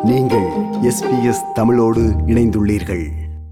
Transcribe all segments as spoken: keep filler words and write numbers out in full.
நீங்கள் S B S தமிழோடு இணைந்துள்ளீர்கள்.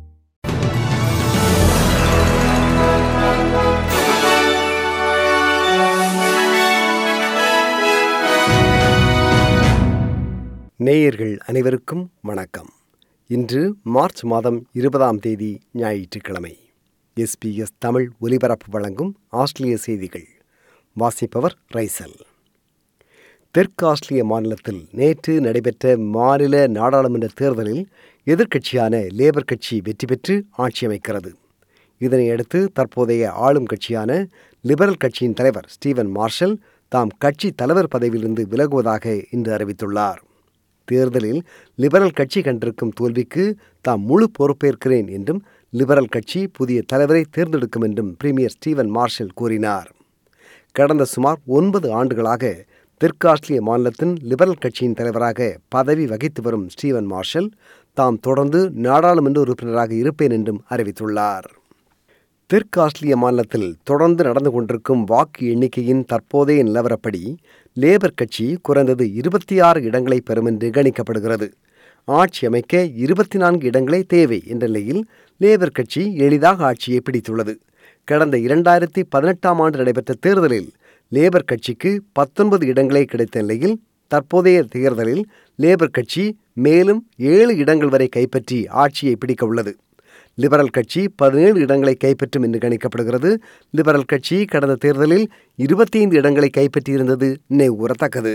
நேயர்கள் அனைவருக்கும் வணக்கம். இன்று மார்ச் மாதம் இருபதாம் தேதி ஞாயிற்றுக்கிழமை. எஸ் பி எஸ் தமிழ் ஒலிபரப்பு வழங்கும் ஆஸ்திரேலிய செய்திகள். வாசிப்பவர் ரைசல். தெற்கு ஆஸ்திரேலிய மாநிலத்தில் நேற்று நடைபெற்ற மாநில நாடாளுமன்ற தேர்தலில் எதிர்க்கட்சியான லேபர் கட்சி வெற்றி பெற்று ஆட்சி அமைக்கிறது. இதனையடுத்து தற்போதைய ஆளும் கட்சியான லிபரல் கட்சியின் தலைவர் ஸ்டீவன் மார்ஷல் தாம் கட்சி தலைவர் பதவியிலிருந்து விலகுவதாக இன்று அறிவித்துள்ளார். தேர்தலில் லிபரல் கட்சி கண்டிருக்கும் தோல்விக்கு தாம் முழு பொறுப்பேற்கிறேன் என்றும் லிபரல் கட்சி புதிய தலைவரை தேர்ந்தெடுக்கும் என்றும் பிரீமியர் ஸ்டீவன் மார்ஷல் கூறினார். கடந்த சுமார் ஒன்பது ஆண்டுகளாக தெற்கு ஆஸ்திரேலிய மாநிலத்தின் லிபரல் கட்சியின் தலைவராக பதவி வகித்து வரும் ஸ்டீவன் மார்ஷல் தாம் தொடர்ந்து நாடாளுமன்ற உறுப்பினராக இருப்பேன் என்றும் அறிவித்துள்ளார். தெற்கு ஆஸ்திரேலிய மாநிலத்தில் தொடர்ந்து நடந்து கொண்டிருக்கும் வாக்கு எண்ணிக்கையின் தற்போதைய நிலவரப்படி லேபர் கட்சி குறைந்தது இருபத்தி ஆறு இடங்களை பெறும் என்று கணிக்கப்படுகிறது. ஆட்சி அமைக்க இருபத்தி நான்கு இடங்களே தேவை என்ற நிலையில் லேபர் கட்சி எளிதாக ஆட்சியை பிடித்துள்ளது. கடந்த இரண்டாயிரத்தி பதினெட்டாம் ஆண்டு நடைபெற்ற தேர்தலில் லேபர் கட்சிக்கு பத்தொன்பது இடங்களே கிடைத்த நிலையில் தற்போதைய தேர்தலில் லேபர் கட்சி மேலும் ஏழு இடங்கள் வரை கைப்பற்றி ஆட்சியை பிடிக்க உள்ளது. லிபரல் கட்சி பதினேழு இடங்களை கைப்பற்றும் என்று கணிக்கப்படுகிறது. லிபரல் கட்சி கடந்த தேர்தலில் இருபத்தி ஐந்து இடங்களை கைப்பற்றியிருந்தது நினைவுகூரத்தக்கது.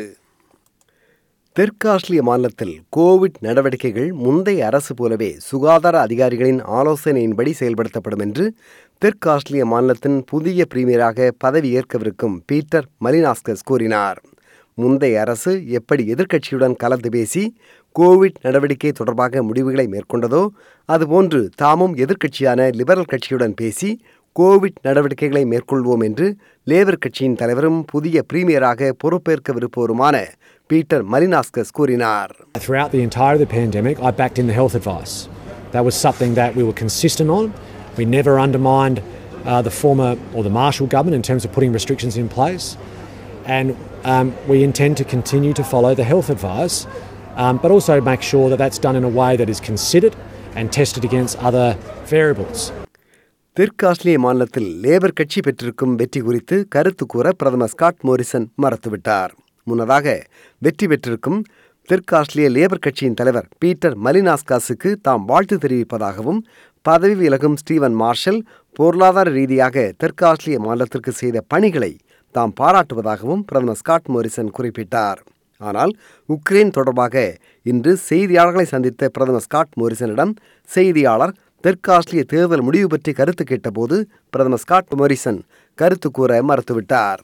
தெற்கு ஆஸ்திரேலிய மாநிலத்தில் கோவிட் நடவடிக்கைகள் முந்தைய அரசு போலவே சுகாதார அதிகாரிகளின் ஆலோசனையின்படி செயல்படுத்தப்படும் என்று தெற்கு ஆஸ்திரேலிய மாநிலத்தின் புதிய பிரீமியராக பதவி ஏற்கவிருக்கும் பீட்டர் மலினாஸ்கஸ் கூறினார். முந்தைய அரசு எப்படி எதிர்க்கட்சியுடன் கலந்து பேசி கோவிட் நடவடிக்கை தொடர்பாக முடிவுகளை மேற்கொண்டதோ அதுபோன்று தாமும் எதிர்க்கட்சியான லிபரல் கட்சியுடன் பேசி கோவிட் நடவடிக்கைகளை மேற்கொள்வோம் என்று லேபர் கட்சியின் தலைவரும் புதிய பிரீமியராக பொறுப்பேற்கவிருப்பவருமான பீட்டர் மலினாஸ்கஸ் கூறினார். Throughout the entire of the pandemic, I backed in the health advice. That was something that we were consistent on. We never undermined uh, the former or the Marshall government in terms of putting restrictions in place. And um, we intend to continue to follow the health advice, um, but also make sure that that's done in a way that is considered and tested against other variables. தெற்கு ஆஸ்திரேலிய மாநிலத்தில் labour கட்சி பெற்றிருக்கும் வெற்றி குறித்து கருத்து கூற பிரதமர் Scott Morrison மறுத்துவிட்டார். முன்னதாக வெற்றி பெற்றிருக்கும் தெற்கு ஆஸ்திரேலிய லேபர் கட்சியின் தலைவர் பீட்டர் மலினாஸ்காஸுக்கு தாம் வாழ்த்து தெரிவிப்பதாகவும் பதவி விலகும் ஸ்டீவன் மார்ஷல் பொருளாதார ரீதியாக தெற்கு ஆஸ்திரேலிய மாநிலத்திற்கு செய்த பணிகளை தாம் பாராட்டுவதாகவும் பிரதமர் ஸ்காட் மோரிசன் குறிப்பிட்டார். ஆனால் உக்ரைன் தொடர்பாக இன்று செய்தியாளர்களை சந்தித்த பிரதமர் ஸ்காட் மோரிசனிடம் செய்தியாளர் தெற்கு ஆஸ்திரேலிய தேர்தல் முடிவு பற்றி கருத்து கேட்டபோது பிரதமர் ஸ்காட் மோரிசன் கருத்து கூற மறுத்துவிட்டார்.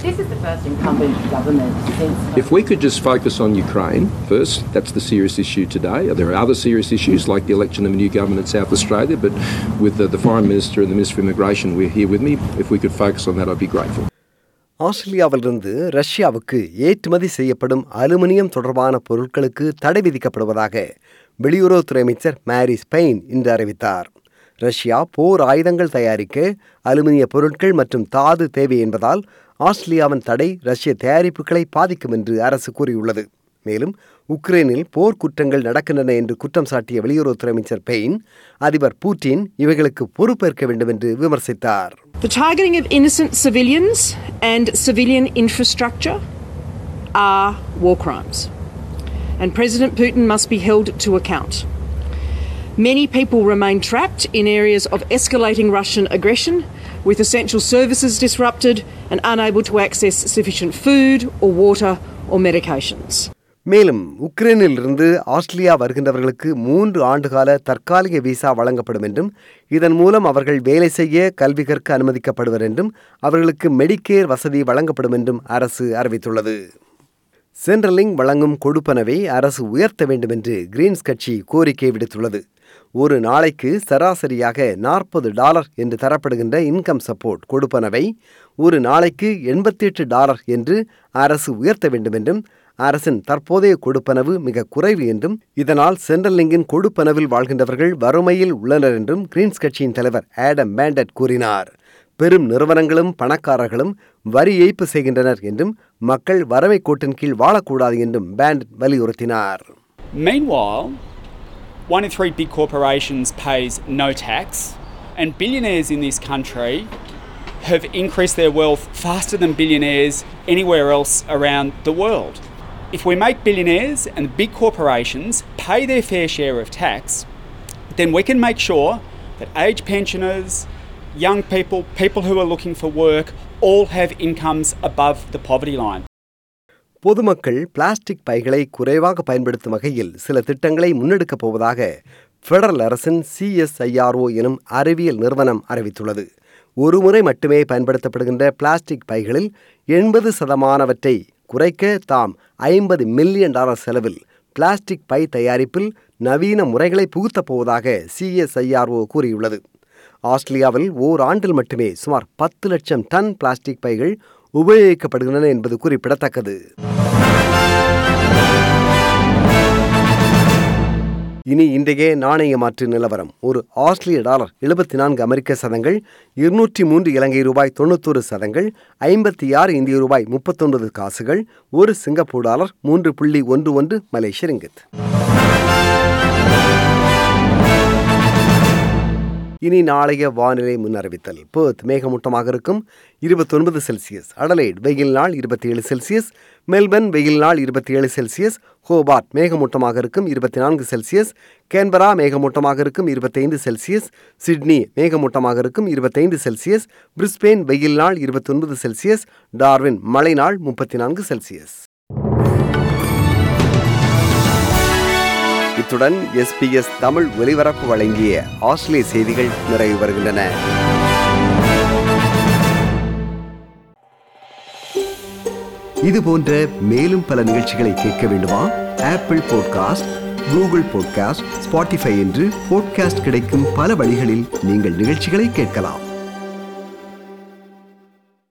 If we could just focus on Ukraine first, that's the serious issue today. There are other serious issues like the election of a new government in South Australia, but with the, the Foreign Minister and the Minister of Immigration, we're here with me. If we could focus on that, I'd be grateful. ஆஸ்திரேலியாவிலிருந்து ரஷ்யாவுக்கு ஏற்றுமதி செய்யப்படும் aluminium தொடர்பான பொருட்களுக்கு தடை விதிக்கப்படுவதாக வெளியுறவுத்துறை அமைச்சர் Mary's pain இன்று அறிவித்தார். ரஷ்யா போர் ஆயுதங்கள் தயாரிக்க அலுமினிய பொருட்கள் மற்றும் தாது தேவை என்பதால் ஆஸ்திரேலியாவின் தடை ரஷ்ய தயாரிப்புகளை பாதிக்கும் என்று அரசு கூறியுள்ளது. மேலும் உக்ரைனில் போர்க்குற்றங்கள் நடக்கின்றன என்று குற்றம் சாட்டிய வெளியுறவுத்துறை அமைச்சர் பெயின் அதிபர் புட்டின் இவைகளுக்கு பொறுப்பேற்க வேண்டும் என்று விமர்சித்தார். The targeting of innocent civilians and civilian infrastructure are war crimes, and President Putin must be held to account. Many people remain trapped in areas of escalating Russian aggression, with essential services disrupted and unable to access sufficient food or water or medications. மேலும் உக்ரைனில் இருந்து Australia வருகின்றவர்களுக்கு மூன்று ஆண்டுகால தற்காலிக visa வழங்கப்படும் என்றும் இதன் மூலம் அவர்கள் வேலை செய்ய கல்வி கற்க அனுமதிக்கப்படுவர் என்றும் அவர்களுக்கு மெடிக்கேர் வசதி வழங்கப்படும் என்றும் அரசு அறிவித்துள்ளது. சென்ட்ரலிங்க் வழங்கும் கொடுப்பனவை அரசு உயர்த்த வேண்டும் என்று கிரீன்ஸ் கட்சி கோரிக்கை விடுத்துள்ளது. ஒரு நாளைக்கு சராசரியாக நாற்பது டாலர் என்று தரப்படுகின்ற இன்கம் சப்போர்ட் கொடுப்பனவை ஒரு நாளைக்கு எண்பத்தி எட்டு டாலர் என்று அரசு உயர்த்த வேண்டும் என்றும் அரசின் தற்போதைய கொடுப்பனவு மிக குறைவு என்றும் இதனால் சென்ட்ரலிங்கின் கொடுப்பனவில் வாழ்கின்றவர்கள் வறுமையில் உள்ளனர் என்றும் கிரீன்ஸ் கட்சியின் தலைவர் ஆடம் பேண்டட் கூறினார். பெரும் நிறுவனங்களும் பணக்காரர்களும் வரி ஏய்ப்பு செய்கின்றனர் என்றும் மக்கள் வறுமை கோட்டின் கீழ் வாழக்கூடாது என்றும் பேண்ட் வலியுறுத்தினார். Meanwhile, one in three big corporations pays no tax, and billionaires in this country have increased their wealth faster than billionaires anywhere else around the world. If we make billionaires and big corporations pay their fair share of tax, then we can make sure that aged pensioners, young people, people who are looking for work, all have incomes above the poverty line. பொதுமக்கள் plastic பைகளை குறைவாக பயன்படுத்தும் வகையில் சில திட்டங்களை முன்னெடுக்கப் போவதாக federal அரசின் CSIRO எனும் அறிவியல் நிறுவனம் அறிவித்துள்ளது. ஒருமுறை மட்டுமே பயன்படுத்தப்படுகின்ற பிளாஸ்டிக் பைகளில் எண்பது சதமானவற்றை குறைக்க தாம் ஐம்பது மில்லியன் டாலர் செலவில் பிளாஸ்டிக் பை தயாரிப்பில் நவீன முறைகளை புகுத்தப் போவதாக சிஎஸ்ஐஆர்ஓ கூறியுள்ளது. ஆஸ்திரேலியாவில் ஓராண்டில் மட்டுமே சுமார் பத்து லட்சம் டன் பிளாஸ்டிக் பைகள் உபயோகிக்கப்படுகின்றன என்பது குறிப்பிடத்தக்கது. இனி இன்றைய நாணய மாற்று நிலவரம். ஒரு ஆஸ்திரேலிய டாலர் எழுபத்தி நான்கு அமெரிக்க சதங்கள், இருநூற்றி மூன்று இலங்கை ரூபாய் தொண்ணூத்தொரு சதங்கள், ஐம்பத்தி ஆறு இந்திய ரூபாய் முப்பத்தொன்பது காசுகள், ஒரு சிங்கப்பூர் டாலர் மூன்று புள்ளி ஒன்று ஒன்று மலேசிய ரிங்கித். இனி நாளைய வானிலை முன்னறிவித்தல். பெர்த் மேகமூட்டமாக இருக்கும் இருபத்தி ஒன்பது செல்சியஸ், அடலைட் வெயில் நாள் இருபத்தி ஏழு செல்சியஸ், மெல்பர்ன் வெயில் நாள் இருபத்தி ஏழு செல்சியஸ், ஹோபார்ட் மேகமூட்டமாக இருக்கும் இருபத்தி நான்கு செல்சியஸ், கேன்பரா மேகமூட்டமாக இருக்கும் இருபத்தைந்து செல்சியஸ், சிட்னி மேகமூட்டமாக இருக்கும் இருபத்தைந்து செல்சியஸ், பிரிஸ்பேன் வெயில் நாள் இருபத்தி ஒன்பது செல்சியஸ், டார்வின் மழை நாள் முப்பத்தி நான்கு செல்சியஸ். இத்துடன் எஸ்பிஎஸ் தமிழ் ஒலிபரப்பு வழங்கிய ஆஸ்திரேலிய செய்திகள் நிறைவு வருகின்றன. இது போன்ற மேலும் பல நிகழ்ச்சிகளை கேட்க வேண்டுமா? Apple podcast, Google podcast, Spotify என்று பாட்காஸ்ட் கிடைக்கும் பல வழிகளில் நீங்கள் நிகழ்ச்சிகளை கேட்கலாம்.